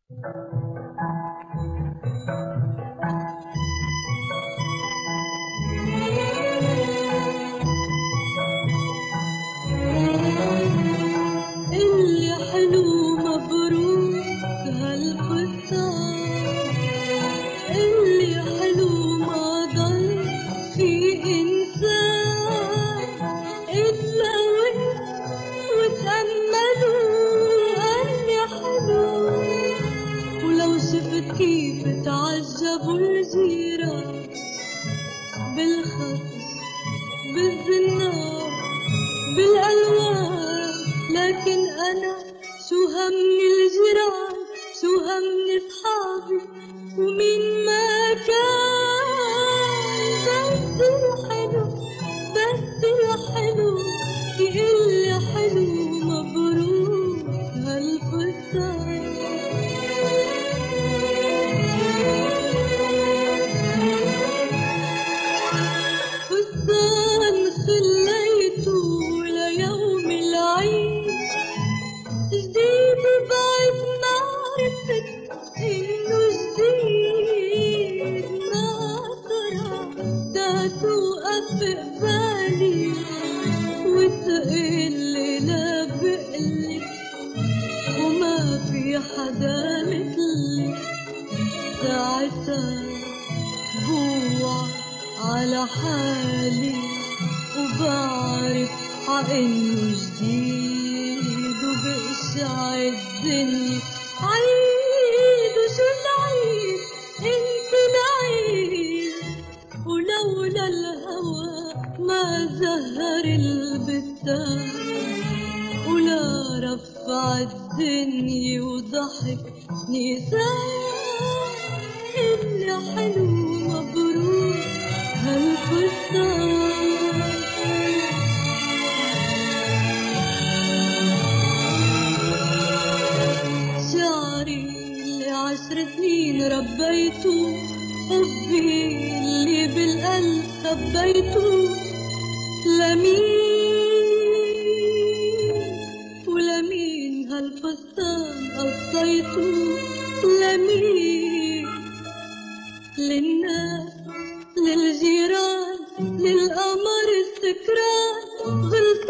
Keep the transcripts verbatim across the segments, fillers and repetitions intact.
اللي حلو مبروك هالفستان، اللي حلو ما ضل في إنسان إلا وانت وتأملوا اللي حلو. ولو شفت كيف تعجبوا الجيران بالخط بالزنار بالألوان، لكن أنا شو همني الجيران، شو همني صحابي ومين ما كان. بس الحلو بس الحلو يقلي حلو مبروك هالفستان. فستان خليته ليوم العيد جديد بعد ما عرفت إنه جديد، ما ترى دا توقف بقبالي وتقلي لا بقلي وما في حدا مثلي. ساعتها بوعى على حالي وبعرف عإنه جديد وبقشع الدنيا عيد. وشو العيد انت العيد، ولولا الهوى ما زهر البستان ولا رفع الدنيا وضحك نسان. اللي حلو مبروك هالفستان. شعري اللي عشر سنين ربيته، حبي اللي بالقلب خبيته، لمين ولمين هالفستان قصيته. لمين؟ للناس للجيران للقمر السكران غلطان.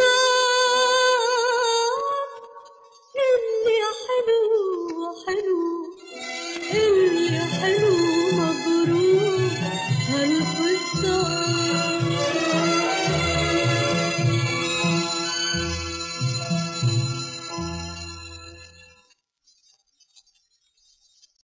اللي حلو حلو اللي حلو